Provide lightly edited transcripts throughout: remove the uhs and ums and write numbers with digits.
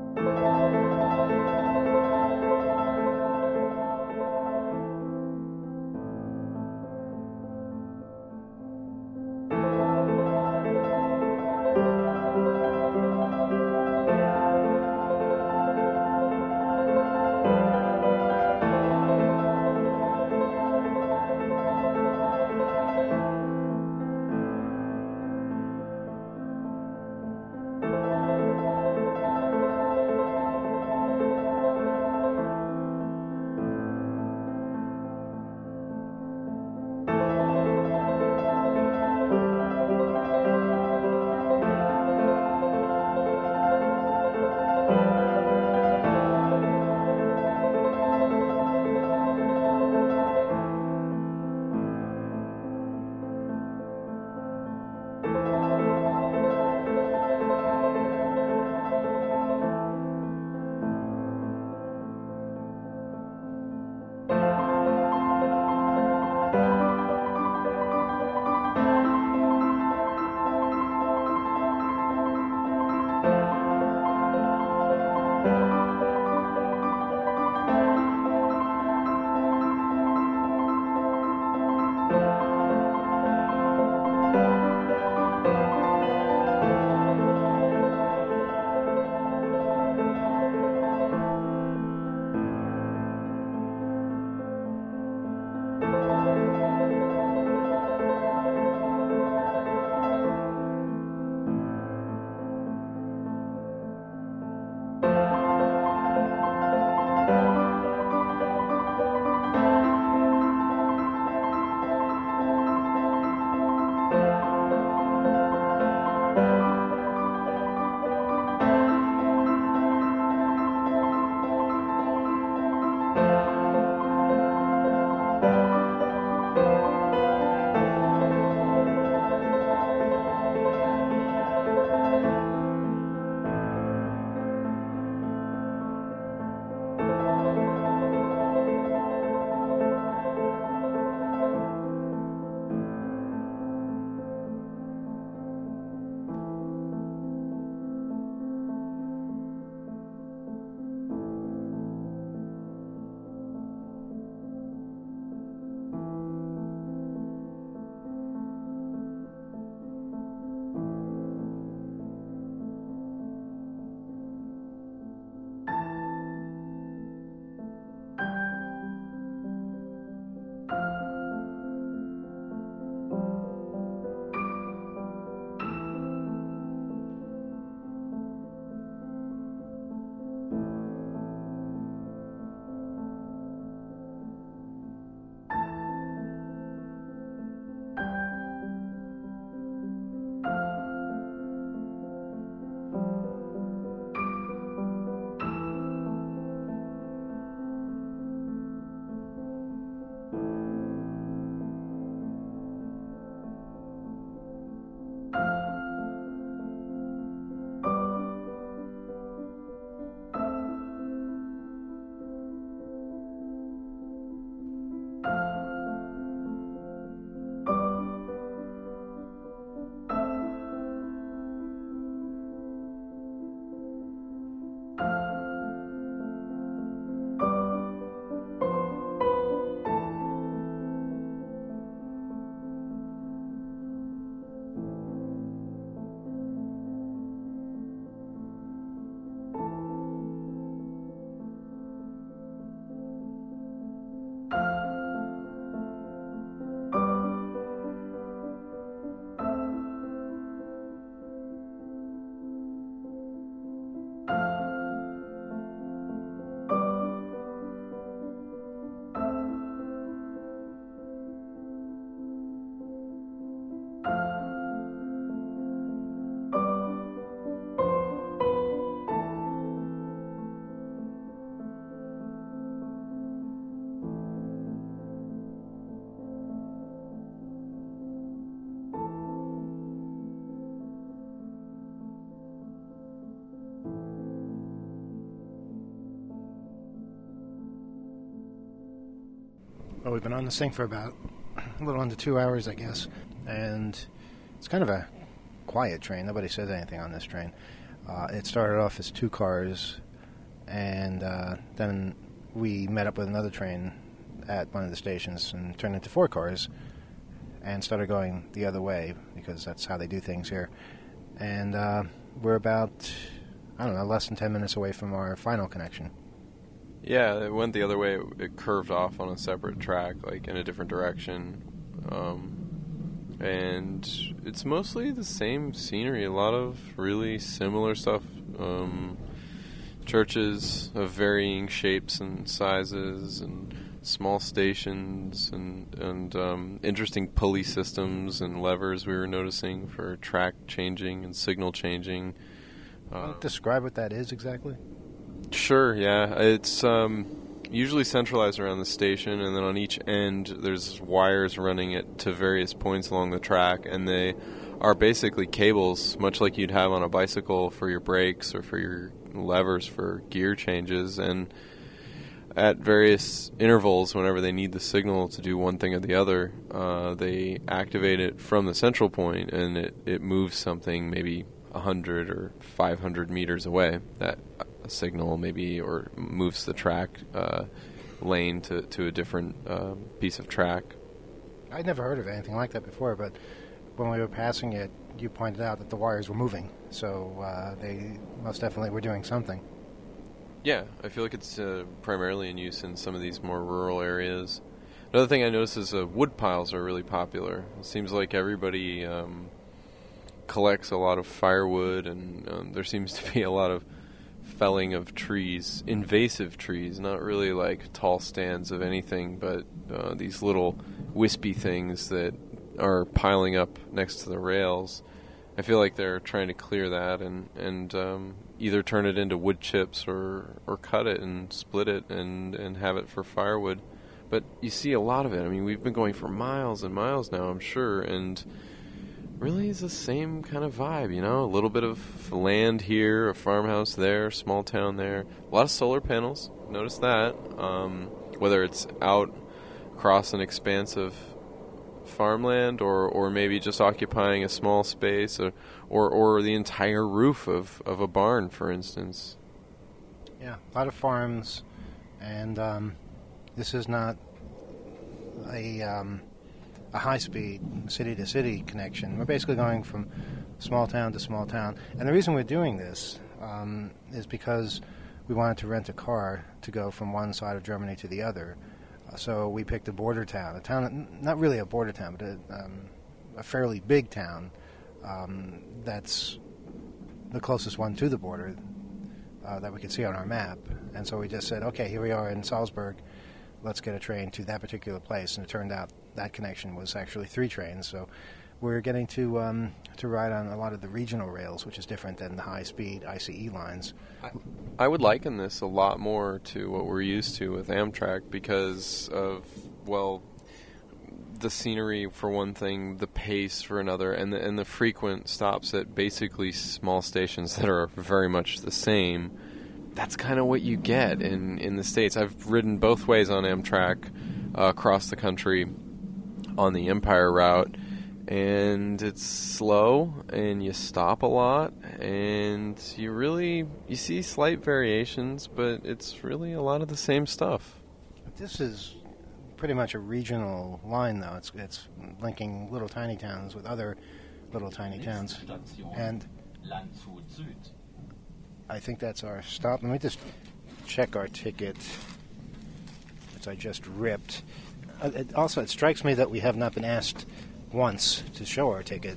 Well, we've been on this thing for about a little under 2 hours, I guess, and it's kind of a quiet train. Nobody says anything on this train. It started off as 2 cars, and then we met up with another train at one of the stations and turned into 4 cars and started going the other way because that's how they do things here. And we're about, less than 10 minutes away from our final connection. Yeah, it went the other way. It curved off on a separate track, like in a different direction. And it's mostly the same scenery, a lot of really similar stuff. Churches of varying shapes and sizes, and small stations, and interesting pulley systems and levers we were noticing for track changing and signal changing. Describe what that is exactly? Sure, yeah. It's usually centralized around the station, and then on each end there's wires running it to various points along the track, and they are basically cables, much like you'd have on a bicycle for your brakes or for your levers for gear changes. And at various intervals, whenever they need the signal to do one thing or the other, they activate it from the central point, and it moves something maybe 100 or 500 meters away. That signal maybe, or moves the track lane to a different piece of track. I'd never heard of anything like that before, but when we were passing it, you pointed out that the wires were moving, so they most definitely were doing something. Yeah, I feel like it's primarily in use in some of these more rural areas. Another thing I noticed is wood piles are really popular. It seems like everybody collects a lot of firewood, and there seems to be a lot of felling of trees, invasive trees, not really like tall stands of anything, but these little wispy things that are piling up next to the rails. I feel like they're trying to clear that and either turn it into wood chips or cut it and split it and have it for firewood. But you see a lot of it. I mean, we've been going for miles and miles now, I'm sure, and really is the same kind of vibe, you know? A little bit of land here, a farmhouse there, small town there. A lot of solar panels, notice that. Whether it's out across an expanse of farmland or maybe just occupying a small space or the entire roof of a barn, for instance. Yeah, a lot of farms, and this is not a high-speed city-to-city connection. We're basically going from small town to small town. And the reason we're doing this is because we wanted to rent a car to go from one side of Germany to the other. So we picked a border town, not really a border town, but a fairly big town that's the closest one to the border that we could see on our map. And so we just said, okay, here we are in Salzburg. Let's get a train to that particular place. And it turned out that connection was actually 3 trains. So we're getting to ride on a lot of the regional rails, which is different than the high-speed ICE lines. I would liken this a lot more to what we're used to with Amtrak because of, well, the scenery for one thing, the pace for another, and the frequent stops at basically small stations that are very much the same. That's kind of what you get in the States. I've ridden both ways on Amtrak across the country on the Empire route, and it's slow, and you stop a lot, and you see slight variations, but it's really a lot of the same stuff. This is pretty much a regional line, though. It's linking little tiny towns with other little tiny towns. And I think that's our stop. Let me just check our ticket, which I just ripped. Also, it strikes me that we have not been asked once to show our ticket.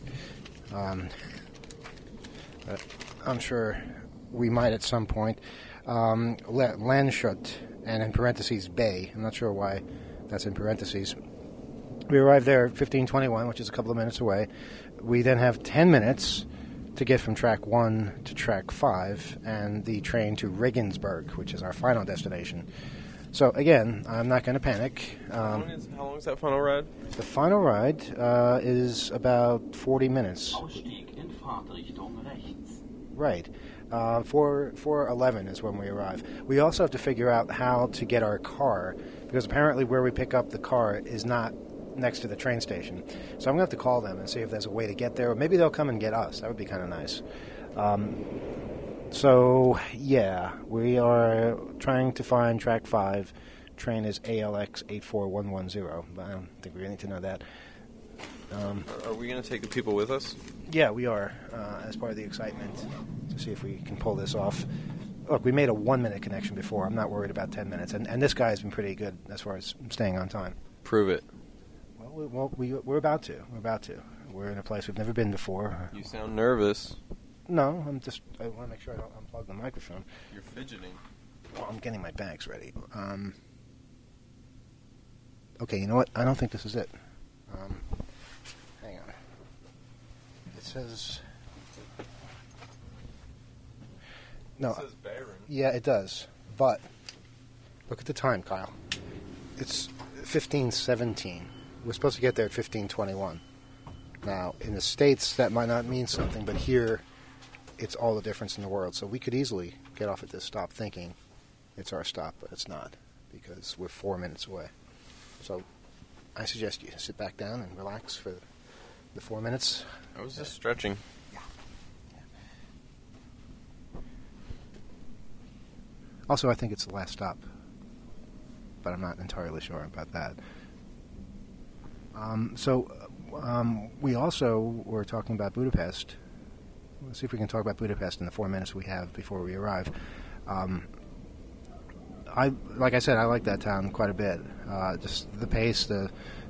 I'm sure we might at some point. Landshut, and in parentheses, Bay. I'm not sure why that's in parentheses. We arrived there at 15:21, which is a couple of minutes away. We then have 10 minutes to get from track 1 to track 5 and the train to Regensburg, which is our final destination. So, again, I'm not going to panic. How long is that final ride? The final ride is about 40 minutes. Ausstieg in Fahrtrichtung rechts. Right. 4:11 is when we arrive. We also have to figure out how to get our car, because apparently where we pick up the car is not next to the train station. So I'm going to have to call them and see if there's a way to get there. Or maybe they'll come and get us. That would be kind of nice. So, yeah, we are trying to find track 5. Train is ALX 84110, but I don't think we really need to know that. Are we going to take the people with us? Yeah, we are, as part of the excitement, to see if we can pull this off. Look, we made a 1-minute connection before. I'm not worried about 10 minutes. And this guy's been pretty good as far as staying on time. Prove it. Well, we're about to. We're in a place we've never been before. You sound nervous. No, I want to make sure I don't unplug the microphone. You're fidgeting. Well, I'm getting my bags ready. Okay, you know what? I don't think this is it. Hang on. It says... No. It says Barron. Yeah, it does. But look at the time, Kyle. It's 15:17. We're supposed to get there at 15:21. Now, in the States, that might not mean something, but here, it's all the difference in the world. So we could easily get off at this stop thinking it's our stop, but it's not, because we're 4 minutes away. So I suggest you sit back down and relax for the 4 minutes. I was just stretching. Yeah. Also, I think it's the last stop, but I'm not entirely sure about that. We also were talking about Budapest. Let's see if we can talk about Budapest in the 4 minutes we have before we arrive. Like I said, I like that town quite a bit. Just the pace, the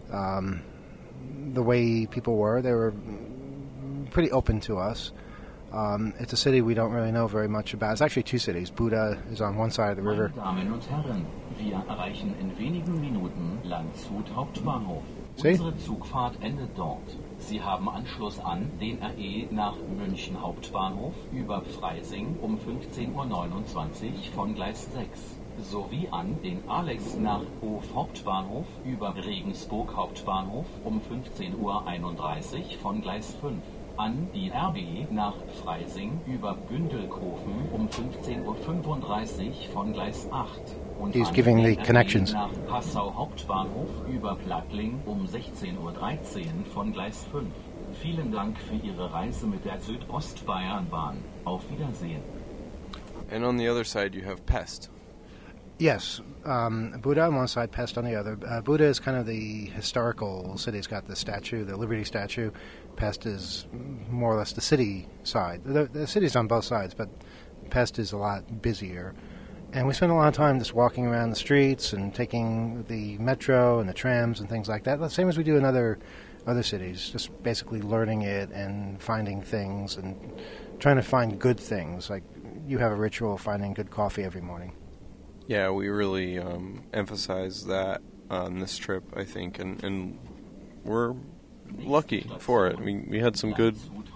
way people were. They were pretty open to us. It's a city we don't really know very much about. It's actually 2 cities. Buda is on one side of the river. Meine Damen und Herren, wir erreichen in wenigen Minuten Landshut Hauptbahnhof. See? Unsere Zugfahrt endet dort. Sie haben Anschluss an den RE nach München Hauptbahnhof über Freising um 15:29 Uhr von Gleis 6. Sowie an den Alex nach Hof Hauptbahnhof über Regensburg Hauptbahnhof um 15:31 Uhr von Gleis 5. An die RB nach Freising über Gündelkofen um 15:35 Uhr von Gleis 8. Und He's an giving den the connections. nach Passau Hauptbahnhof über Plattling um 16:13 Uhr von Gleis 5. Vielen Dank für Ihre Reise mit der Südostbayernbahn. Auf Wiedersehen. And on the other side, you have Pest. Yes, Buda on one side, Pest on the other. Buda is kind of the historical city. It's got the statue, the Liberty statue. Pest is more or less the city side. The city's on both sides, but Pest is a lot busier. And we spent a lot of time just walking around the streets and taking the metro and the trams and things like that. The same as we do in other cities, just basically learning it and finding things and trying to find good things. Like you have a ritual of finding good coffee every morning. Yeah, we really emphasize that on this trip, I think, and we're lucky for it. We had some good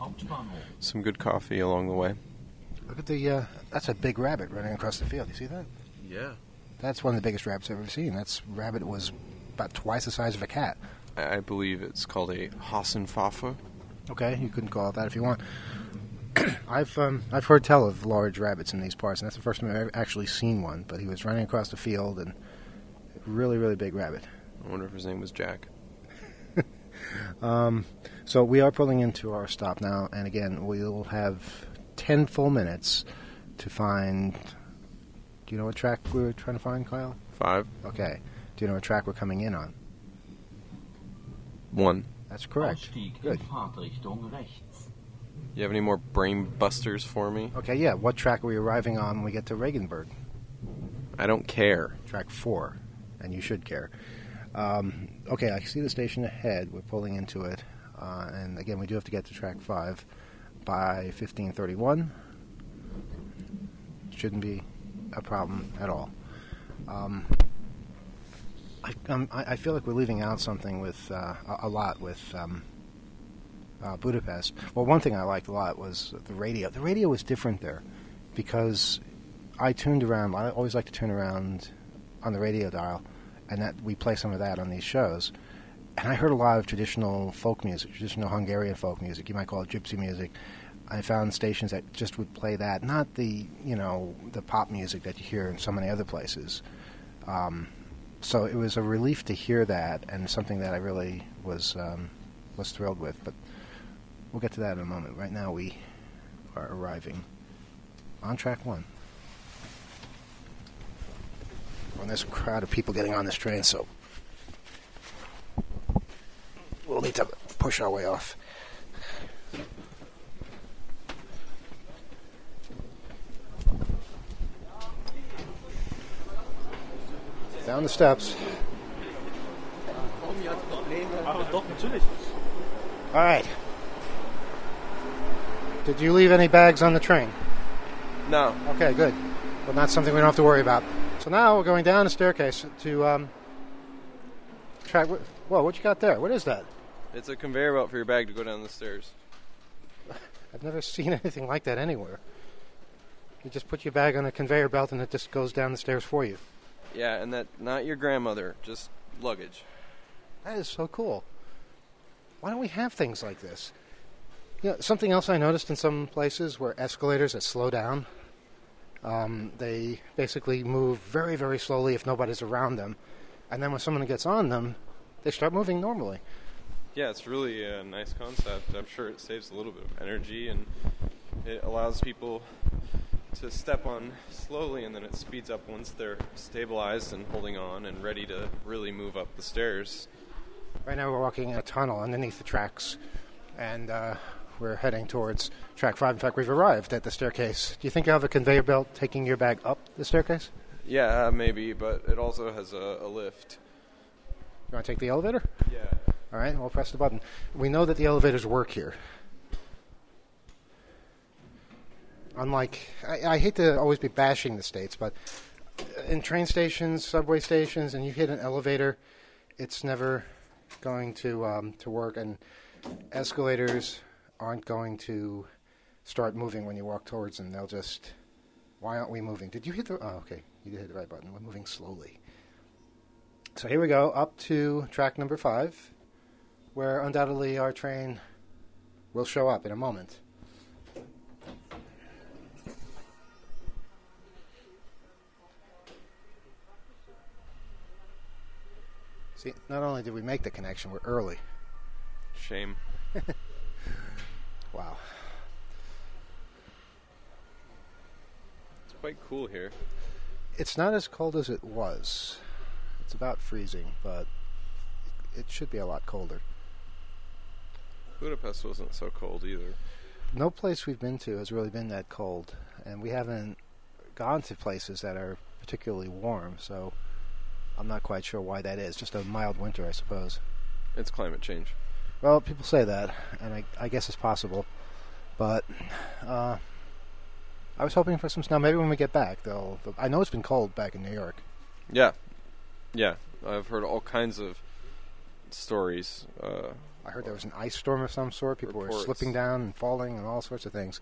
coffee along the way. Look at the, that's a big rabbit running across the field. You see that? Yeah. That's one of the biggest rabbits I've ever seen. That rabbit was about twice the size of a cat. I believe it's called a Hassenpfaffe. Okay, you couldn't call it that if you want. I've heard tell of large rabbits in these parts, and that's the first time I've actually seen one. But he was running across the field, and really, really big rabbit. I wonder if his name was Jack. So we are pulling into our stop now, and again, we'll have 10 full minutes to find... Do you know what track we're trying to find, Kyle? 5. Okay. Do you know what track we're coming in on? 1. That's correct. Ausstieg in Good. Fahrtrichtung rechts. You have any more brain busters for me? Okay, yeah. What track are we arriving on when we get to Regensburg? I don't care. Track 4, and you should care. Okay, I see the station ahead. We're pulling into it. And again, we do have to get to track 5 by 15:31. Shouldn't be a problem at all. I feel like we're leaving out something with a lot with Budapest. Well, one thing I liked a lot was the radio. The radio was different there because I tuned around. I always like to turn around on the radio dial, and that we play some of that on these shows. And I heard a lot of traditional folk music, traditional Hungarian folk music. You might call it gypsy music. I found stations that just would play that, not the the pop music that you hear in so many other places. So it was a relief to hear that, and something that I really was thrilled with. But we'll get to that in a moment. Right now, we are arriving on track 1. Well, there's a crowd of people getting on this train, so we'll need to push our way off. Down the steps. All right. Did you leave any bags on the train? No. Okay, good. Well, not something we don't have to worry about. So now we're going down the staircase to track. Whoa, what you got there? What is that? It's a conveyor belt for your bag to go down the stairs. I've never seen anything like that anywhere. You just put your bag on a conveyor belt and it just goes down the stairs for you. Yeah, and that not your grandmother, just luggage. That is so cool. Why don't we have things like this? You know, something else I noticed in some places were escalators that slow down. They basically move very, very slowly if nobody's around them. And then when someone gets on them, they start moving normally. Yeah, it's really a nice concept. I'm sure it saves a little bit of energy, and it allows people to step on slowly, and then it speeds up once they're stabilized and holding on and ready to really move up the stairs. Right now we're walking in a tunnel underneath the tracks, and we're heading towards track 5. In fact, we've arrived at the staircase. Do you think you have a conveyor belt taking your bag up the staircase? Yeah, maybe, but it also has a lift. You want to take the elevator? Yeah. All right, we'll press the button. We know that the elevators work here. Unlike, I hate to always be bashing the States, but in train stations, subway stations, and you hit an elevator, it's never going to work, and escalators aren't going to start moving when you walk towards them. They'll just, why aren't we moving? Did you hit the, oh, okay, you did hit the right button. We're moving slowly. So here we go, up to track number 5, where undoubtedly our train will show up in a moment. See, not only did we make the connection, we're early. Shame. Wow. It's quite cool here. It's not as cold as it was. It's about freezing, but it should be a lot colder. Budapest wasn't so cold either. No place we've been to has really been that cold, and we haven't gone to places that are particularly warm, so I'm not quite sure why that is. Just a mild winter, I suppose. It's climate change. Well, people say that, and I guess it's possible. But I was hoping for some snow. Maybe when we get back, I know it's been cold back in New York. Yeah. Yeah. I've heard all kinds of stories. I heard there was an ice storm of some sort. People were slipping down and falling and all sorts of things.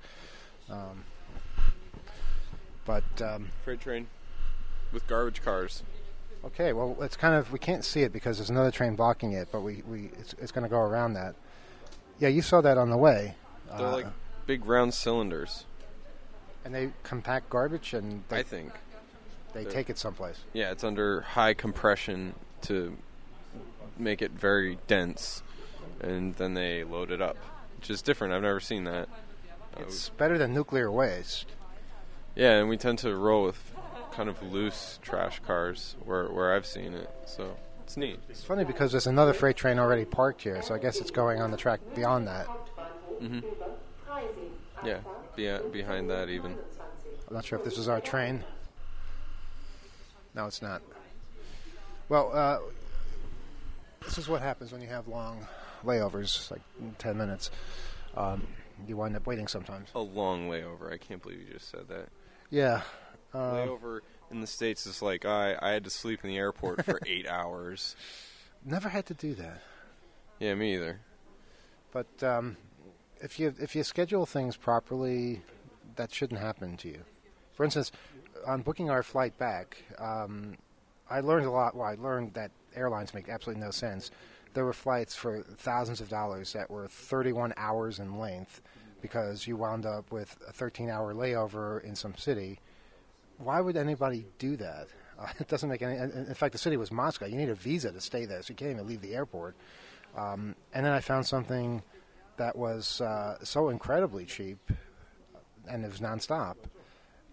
Freight train with garbage cars. Okay, well, it's kind of, we can't see it because there's another train blocking it, but it's going to go around that. Yeah, you saw that on the way. They're like big round cylinders. And they compact garbage, and I think they take it someplace. Yeah, it's under high compression to make it very dense, and then they load it up, which is different. I've never seen that. It's better than nuclear waste. Yeah, and we tend to roll with kind of loose trash cars where I've seen it, so it's neat. It's funny because there's another freight train already parked here, so I guess it's going on the track beyond that. Mm-hmm. Yeah, behind that even. I'm not sure if this is our train. No, it's not. Well, this is what happens when you have long layovers, like 10 minutes. You wind up waiting sometimes. A long layover. I can't believe you just said that. Yeah. Layover in the States is like I had to sleep in the airport for 8 hours. Never had to do that. Yeah, me either. But if you schedule things properly, that shouldn't happen to you. For instance, on booking our flight back, I learned a lot. Well, I learned that airlines make absolutely no sense. There were flights for thousands of dollars that were 31 hours in length because you wound up with a 13-hour layover in some city. Why would anybody do that? It doesn't make any... In fact, the city was Moscow. You need a visa to stay there, so you can't even leave the airport. And then I found something that was so incredibly cheap, and it was nonstop,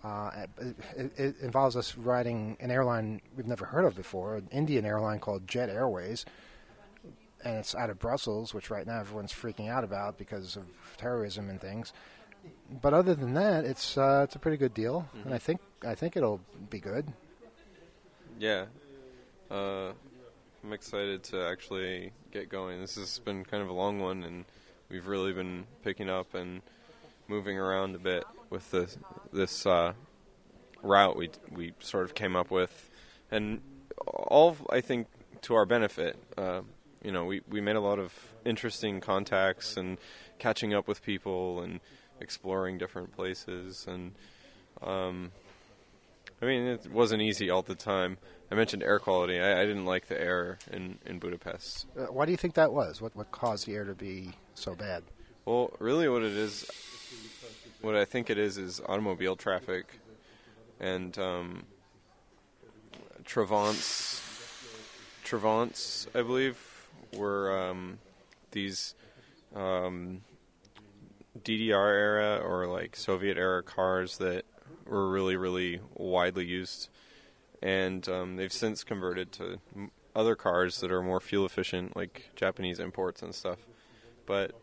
It involves us riding an airline we've never heard of before, an Indian airline called Jet Airways, and it's out of Brussels, which right now everyone's freaking out about because of terrorism and things. But other than that, it's a pretty good deal, and I think it'll be good. Yeah, I'm excited to actually get going. This has been kind of a long one, and we've really been picking up and moving around a bit with this route we sort of came up with, and all, I think, to our benefit. We made a lot of interesting contacts and catching up with people and exploring different places, and it wasn't easy all the time. I mentioned air quality. I didn't like the air in Budapest. Why do you think that was? What caused the air to be so bad? Well, really what I think it is automobile traffic, and Trabants, I believe, were these DDR era or like Soviet era cars that were really, really widely used, and they've since converted to other cars that are more fuel efficient, like Japanese imports and stuff. But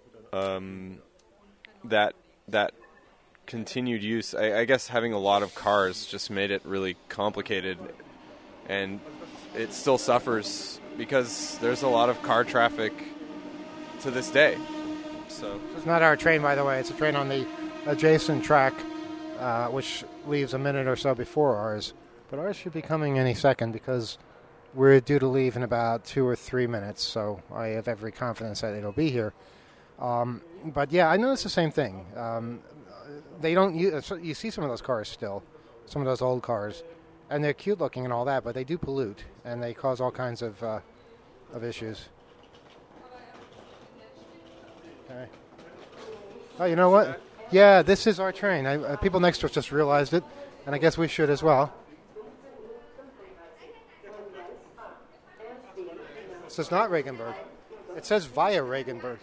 that continued use, I guess having a lot of cars just made it really complicated, and it still suffers because there's a lot of car traffic to this day. So it's not our train, by the way. It's a train on the adjacent track, which leaves a minute or so before ours. But ours should be coming any second because we're due to leave in about 2 or 3 minutes, so I have every confidence that it'll be here. But yeah, I noticed the same thing. They don't use, you see some of those cars still, some of those old cars, and they're cute looking and all that, but they do pollute and they cause all kinds of issues. Okay. Oh, you know what? Yeah, this is our train. People next to us just realized it, and I guess we should as well. This is not Regensburg. It says via Regensburg.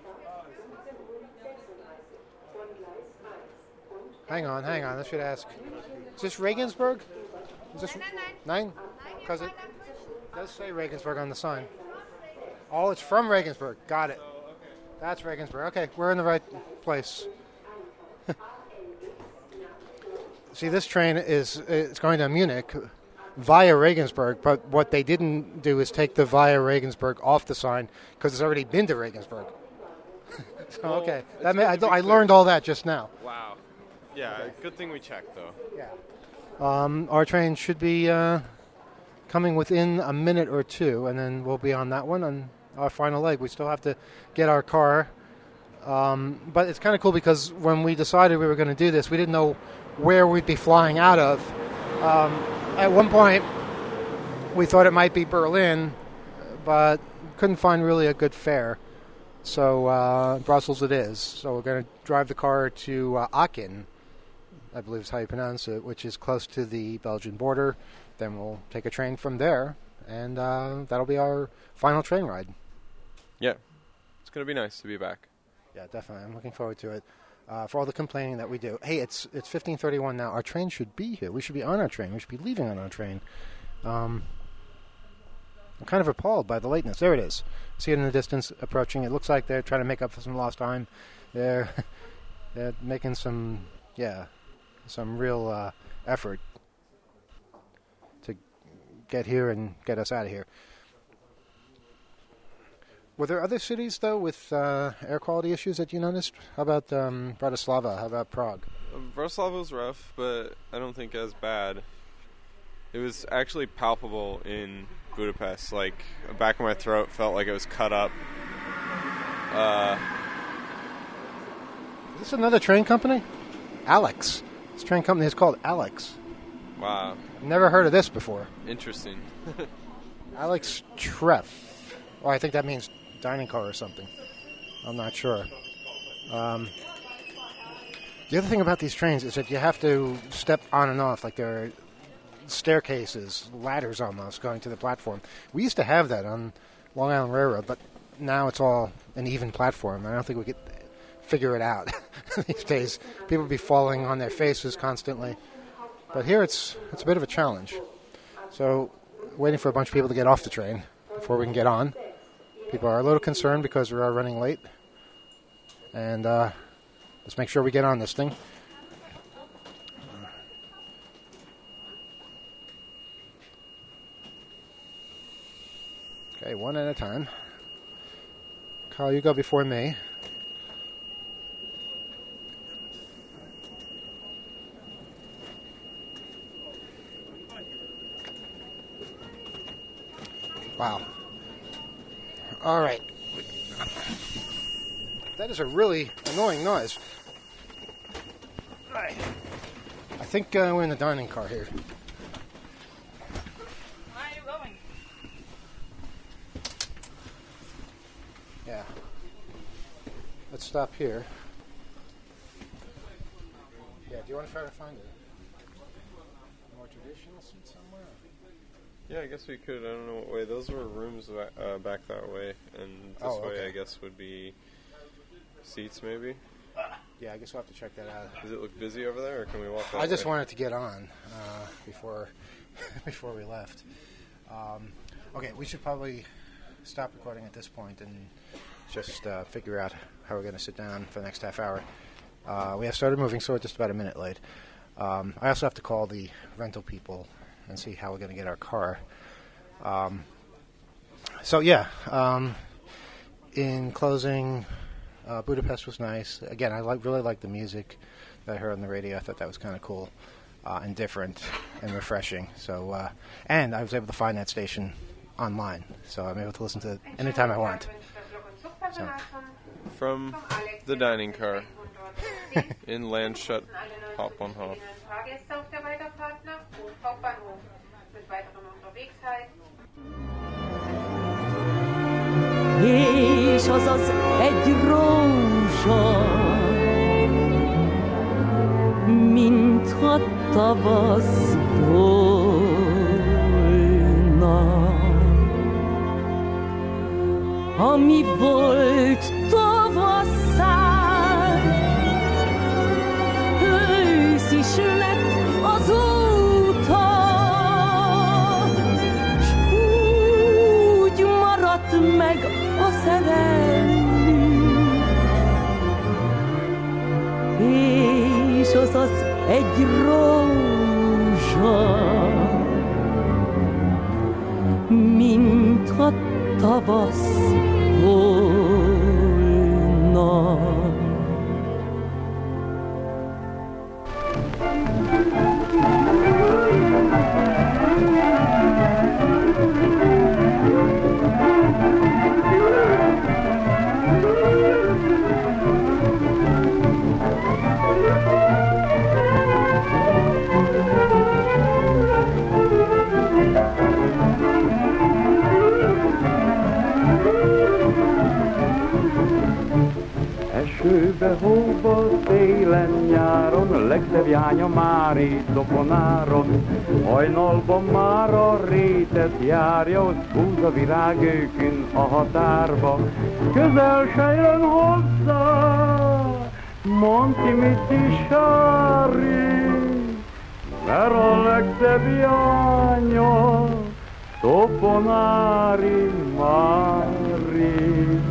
Hang on. I should ask. Is this Regensburg? Is this nine? Because it does say Regensburg on the sign. Oh, it's from Regensburg. Got it. That's Regensburg. Okay, we're in the right place. See, this train it's going to Munich via Regensburg, but what they didn't do is take the via Regensburg off the sign because it's already been to Regensburg. So, well, okay. I learned all that just now. Wow. Yeah, good thing we checked, though. Yeah. Our train should be coming within a minute or two, and then we'll be on that one on our final leg. We still have to get our car. But it's kind of cool because when we decided we were going to do this, we didn't know where we'd be flying out of. At one point, we thought it might be Berlin, but couldn't find really a good fare. So Brussels it is. So we're going to drive the car to Aachen, I believe is how you pronounce it, which is close to the Belgian border. Then we'll take a train from there, and that'll be our final train ride. Yeah, it's going to be nice to be back. Yeah, definitely. I'm looking forward to it. For all the complaining that we do. Hey, it's 15:31 now. Our train should be here. We should be on our train. We should be leaving on our train. I'm kind of appalled by the lateness. There it is. See it in the distance approaching. It looks like they're trying to make up for some lost time. They're making some real effort to get here and get us out of here. Were there other cities, though, with air quality issues that you noticed? How about Bratislava? How about Prague? Bratislava was rough, but I don't think as bad. It was actually palpable in Budapest. Like, the back of my throat felt like it was cut up. Is this another train company? Alex. This train company is called Alex. Wow. Never heard of this before. Interesting. Alex Treff. Oh, I think that means dining car or something. I'm not sure. The other thing about these trains is that you have to step on and off, like there are staircases, ladders almost, going to the platform. We used to have that on Long Island Railroad, but now it's all an even platform. I don't think we could figure it out these days. People be falling on their faces constantly. But here it's a bit of a challenge. So, waiting for a bunch of people to get off the train before we can get on. People are a little concerned because we are running late. And let's make sure we get on this thing. Okay, one at a time. Kyle, you go before me. Wow. All right. That is a really annoying noise. All right. I think we're in the dining car here. Where are you going? Yeah. Let's stop here. Yeah, do you want to try to find a more traditional seat somewhere? Yeah, I guess we could. I don't know what way. Those were rooms back that way, and this way, I guess, would be seats, maybe. Yeah, I guess we'll have to check that out. Does it look busy over there, or can we walk that way? I just wanted to get on before we left. Okay, we should probably stop recording at this point and just figure out how we're going to sit down for the next half hour. We have started moving, so we're just about a minute late. I also have to call the rental people and see how we're going to get our car. In closing, Budapest was nice. Again, I really liked the music that I heard on the radio. I thought that was kind of cool and different and refreshing. So, and I was able to find that station online, so I'm able to listen to it anytime I want. So. From the dining car in Landshut Hauptbahnhof. És azaz egy rózsa, mintha tavasz volna, ami volt tavasszal, ősz is lett azóta, s úgy maradt meg a szerelmünk, és azaz egy rózsa, mintha tavasz volna. Esőbe, hóba, télen, nyáron, legszebb jánya már itt dokonáron. Hajnalban már a rétet járja, ott húz a virágőkön a határba. Közel se jön hozzá, Monti Miti Sári, mert a legszebb jánya, Toponári Mári.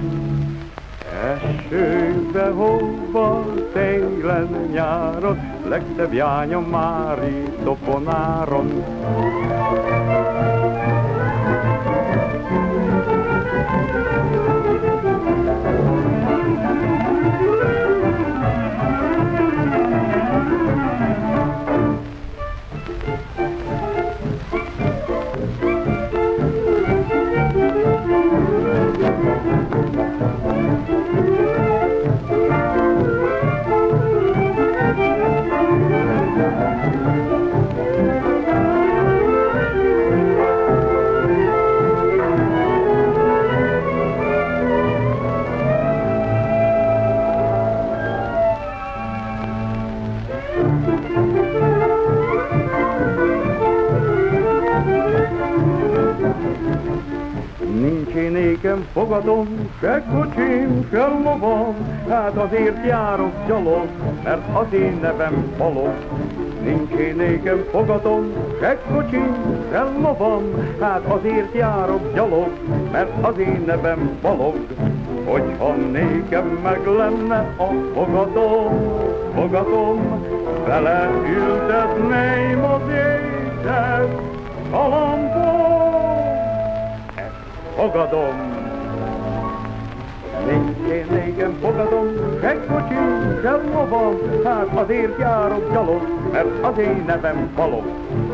Esőbe, hóba, télen, nyáron, legszebb jánya már itt Toponáron. Nincs én ékem fogadom, se kocsim, se lovam, hát azért járok gyalog, mert az én nevem Balogh. Nincs én nékem fogatom, se kocsim, se lovam, hát azért járok gyalog, mert az én nevem Balog. Hogyha nékem meg lenne a fogatom, vele ültetném az édes galambot. Ezt fogadom. Nincs én nékem fogadom, se kocsim, se lovam, hát azért járok gyalog, mert az én nevem Balog.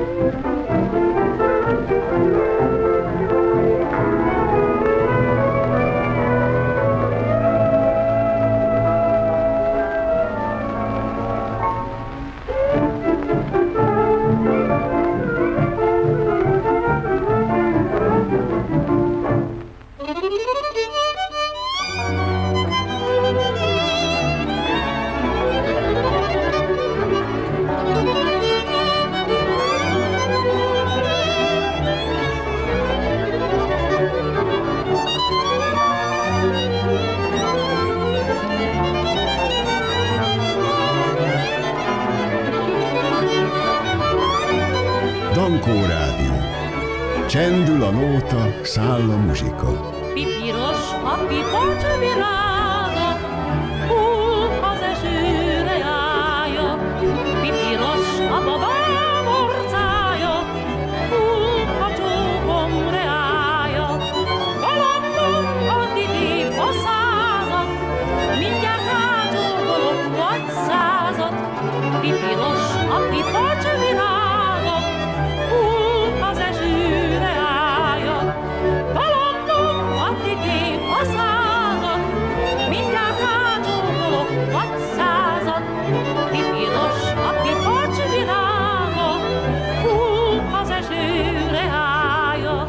Dankó Rádió. Csendül a nóta, száll a muzsika. Pipiros a pipocs virága, hull az esőre járja. Pipiros a babám orcája, hull a csókom reája. Galambom addig a százat, mindjárt rácsókolok vagy százat. Pipiros a pipocs virága, hull az esőre járja. Galambom addig a százat, mindjárt rácsókolok vagy százat. Pipiros a pipocs virága, hull az esőre járja.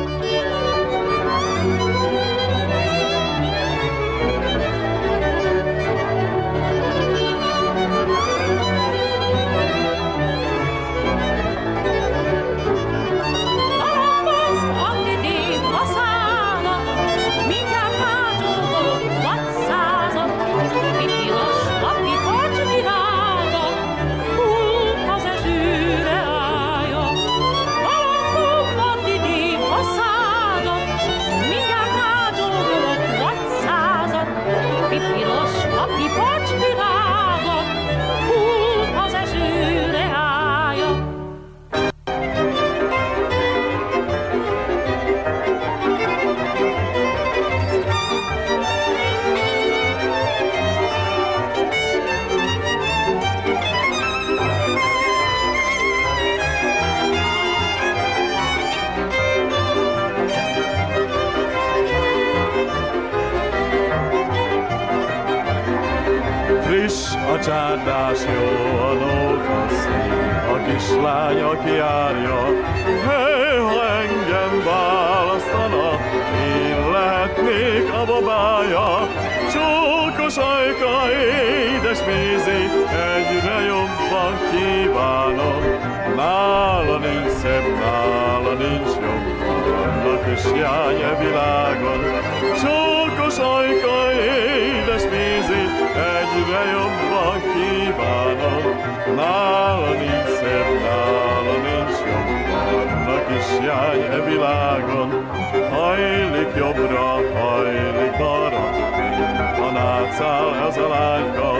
Friss a csárdás, jó a nóta szép, a kislány, aki járja. Hey, ha engem választana, én lehetnék a babája. Csókos ajka, édes mézi, egyre jobban kívánom. Nála nincs szebb, nála nincs jobb, annak is jány e világon. Csókos ajka, édes mézi, egyre jobban kívánom. Nála nincs szebb, nála nincs jobb, annak is jány e világon. Hajlik jobbra, hajlik balra, mint a nátszál ez a lányka.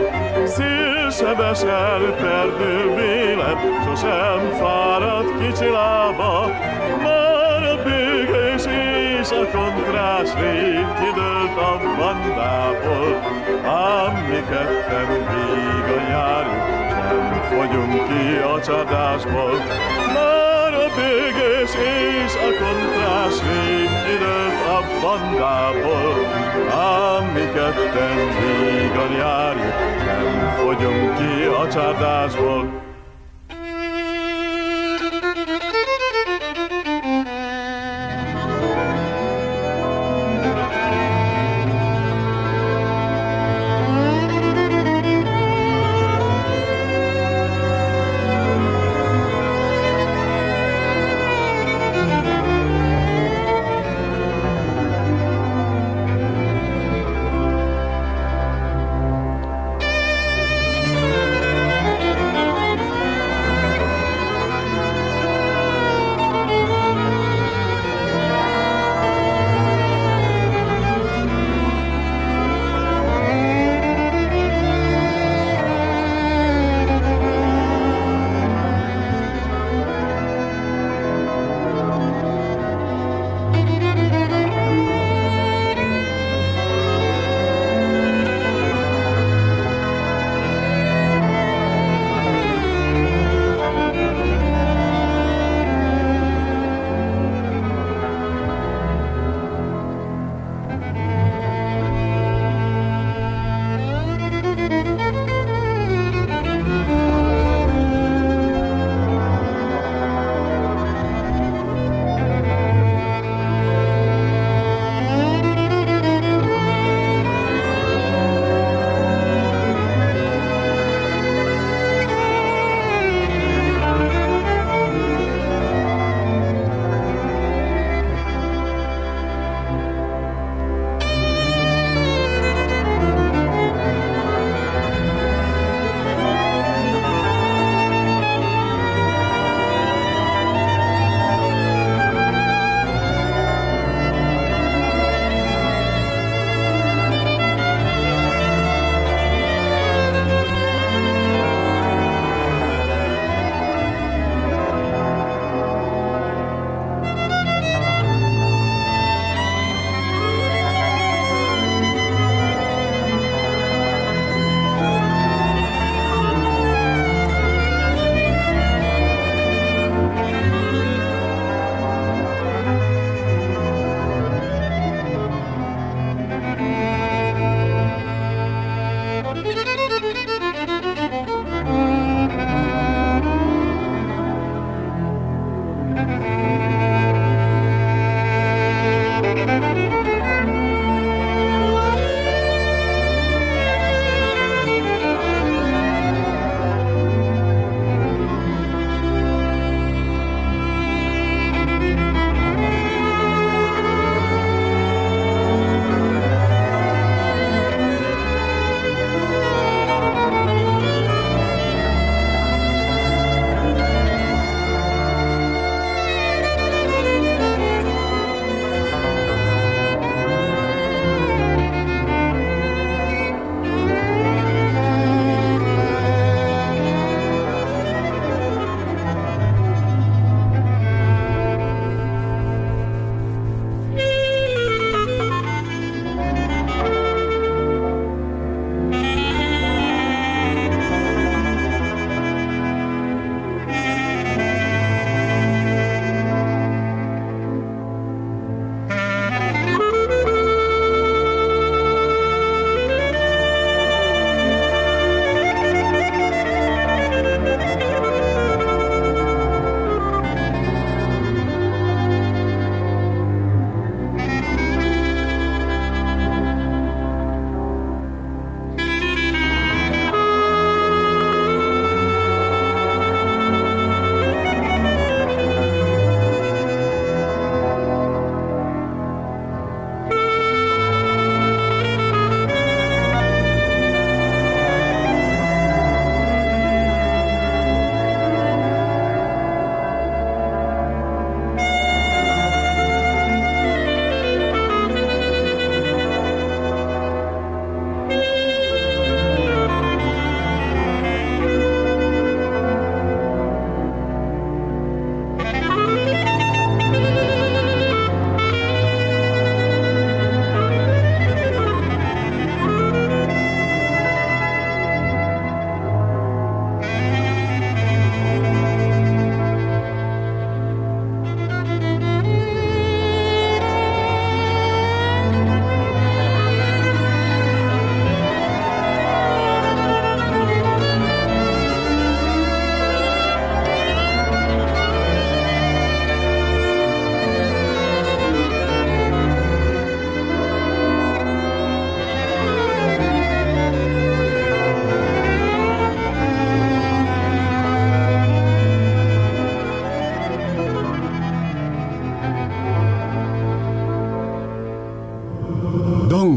Szélsebesen perdül vélet, sosem fárad kicsi lába. Már a bőgés és a kontrás rég kidőlt a bandából. Ám mi ketten vígan járjuk, nem fogyunk ki a csapdásból. Már a bőgés és a kontrás rég kidőlt a bandából. Ám mi ketten vígan járjuk, nem fogyunk ki a csapdásból.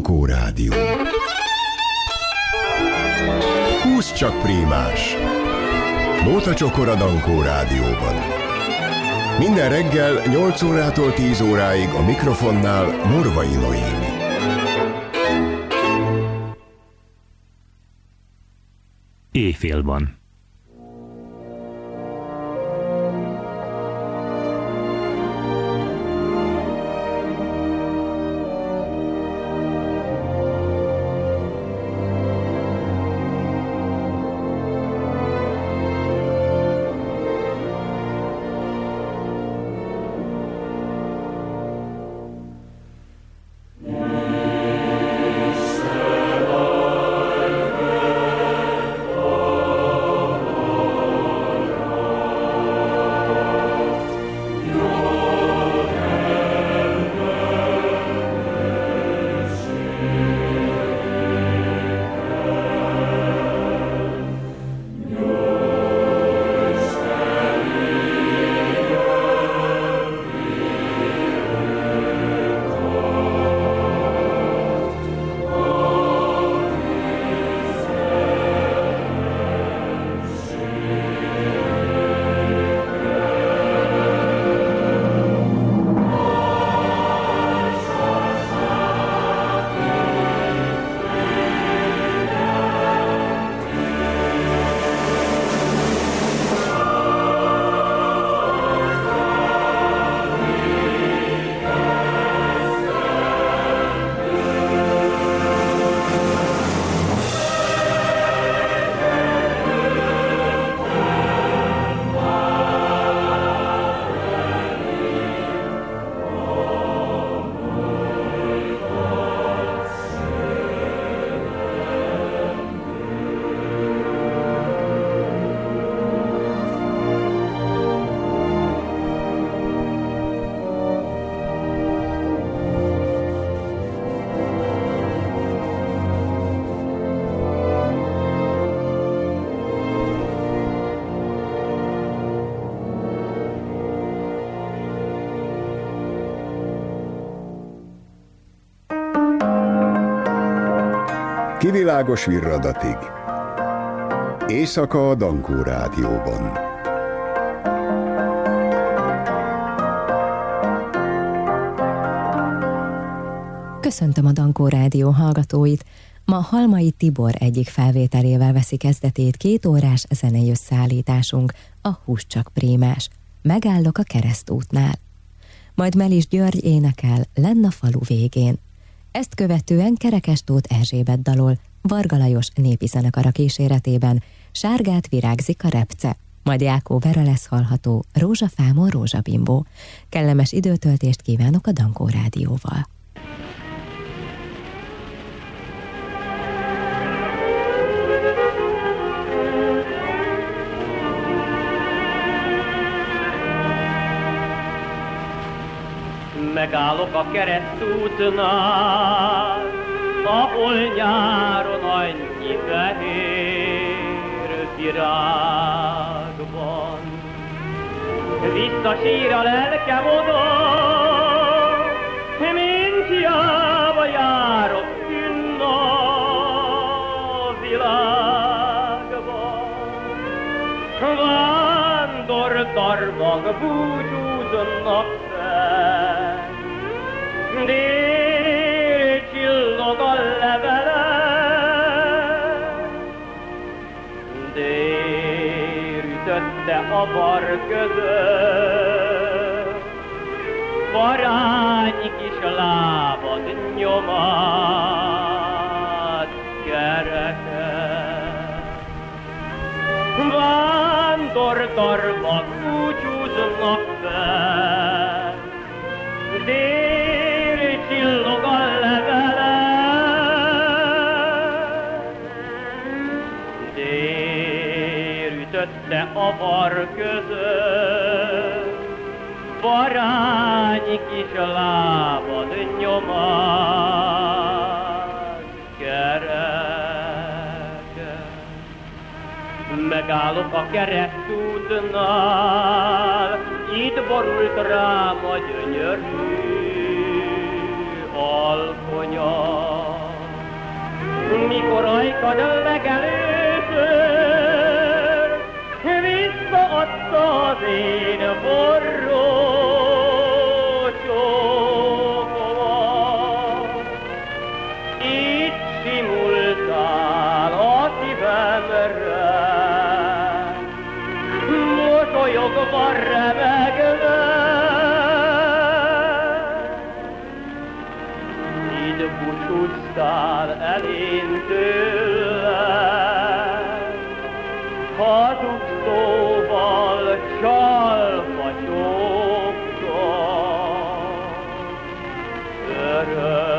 Dankó Rádió. Húsz csak prímás. Nótacsokor a Dankó Rádióban. Minden reggel 8 órától 10 óráig a mikrofonnál Morvai Noémi. Éjfél van. Kivilágos virradatig. Éjszaka a Dankó Rádióban. Köszöntöm a Dankó Rádió hallgatóit. Ma Halmai Tibor egyik felvételével veszi kezdetét 2 órás zenei összeállításunk, a Húsz csak prímás. Megállok a keresztútnál. Majd Melis György énekel Lenn a falu végén. Ezt követően Kerekestóth Erzsébet dalol Varga Lajos népi zenekara kíséretében Sárgát virágzik a repce, majd Jákó Vera lesz hallható Rózsafámon rózsabimbó. Kellemes időtöltést kívánok a Dankó Rádióval. Megállok a keresztútnál, ahol nyáron annyi fehér virág van. Visszasír a lelkem oda, mint hiába járok kinn a világban. Vándordarvak búcsúznak fel, dél csillog a levele, dél ütötte a bar között, varány kis lábad nyomát kerekel. Vándordarvak búcsúznak fel, dél csillog a levele, dél ütötte a var között, varány kis lábad nyomát kerekel. Megállok a keresztútnál, itt borult rám a gyönyörű alkonyat. mikor ajkad legelőször visszaadta az én forró csókomat. Itt simultál a szívemre, mosolyogva remegve. Itt búcsúztál elén tőlem, hazug szóval csalva csókkal. Örökre.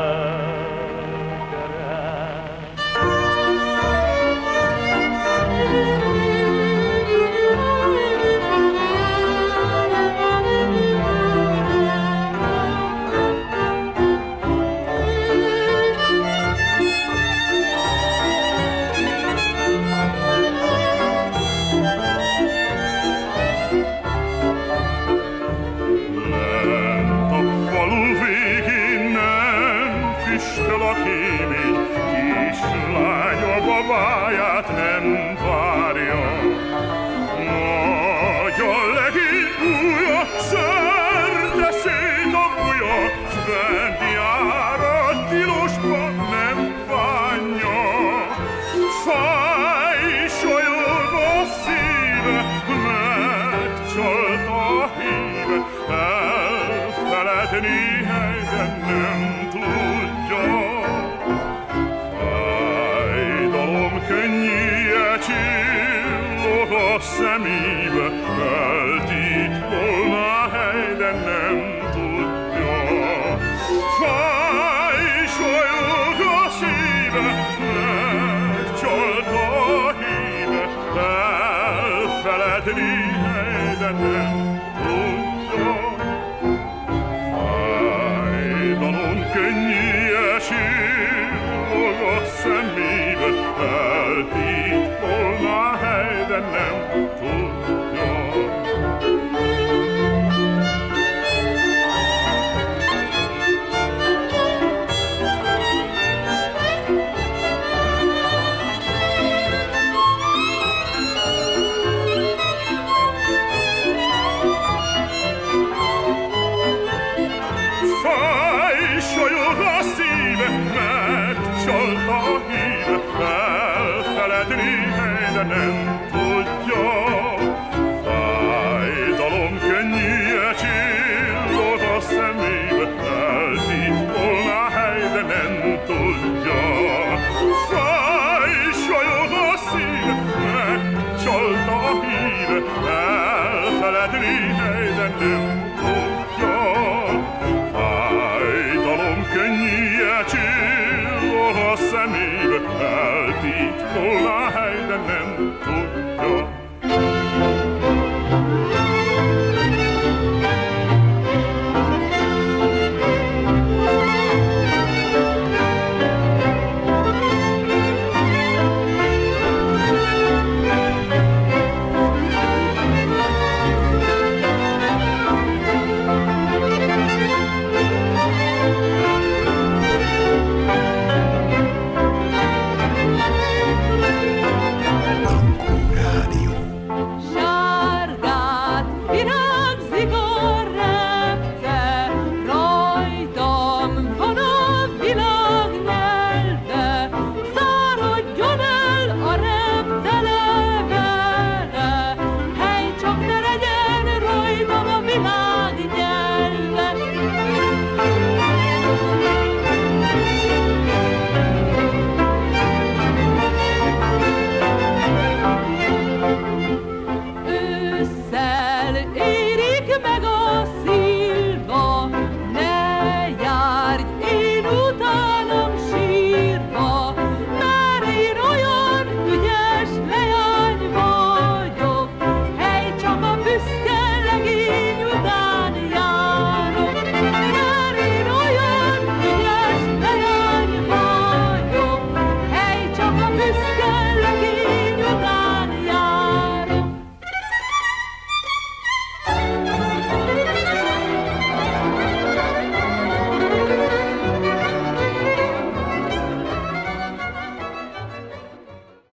Szemébe eltitkolna hely, de nem tudja. Fájsolyog a szíve, megcsalta a híve, elfeledni hely, de nem tudja. Fájdalom könnyű esillog a szemébe, eltitkolna hely, de nem tudja. Fájsolyog